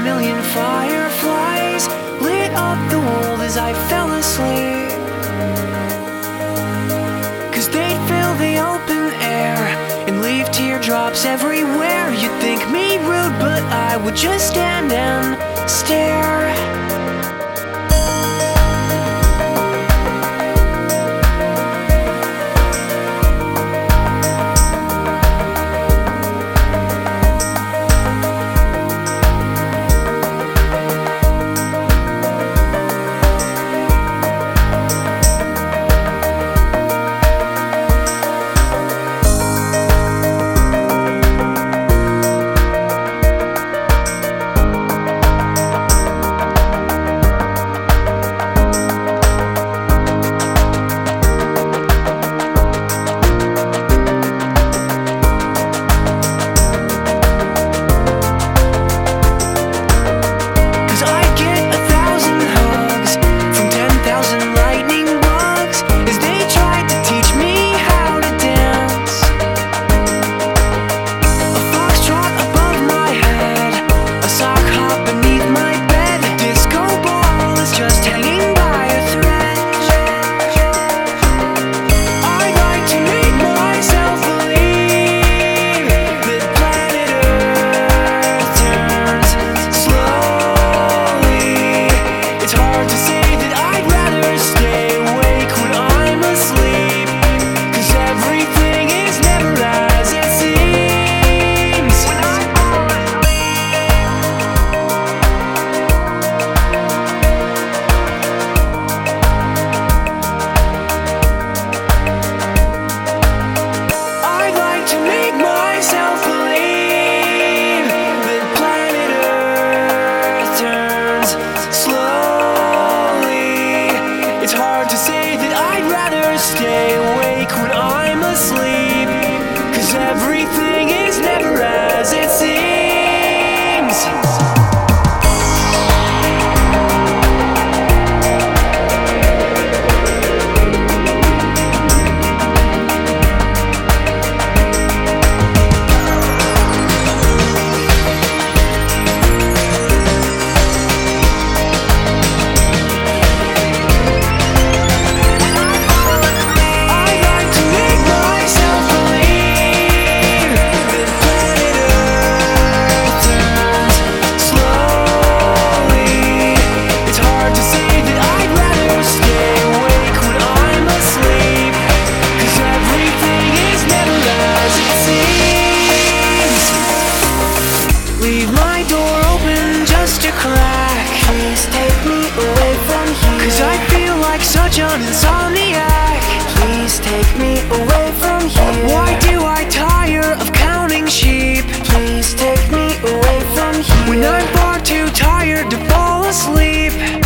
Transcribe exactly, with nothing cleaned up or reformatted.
million fireflies lit up the world as I fell asleep. Cause they'd fill the open air and leave teardrops everywhere. You'd think me rude, but I would just stand and stare. Stay awake when I'm asleep, cause everything is never as it seems. Leave my door open just a crack. Please take me away from here, cause I feel like such an insomniac. Please take me away from here. Why do I tire of counting sheep? Please take me away from here. When I'm far too tired to fall asleep.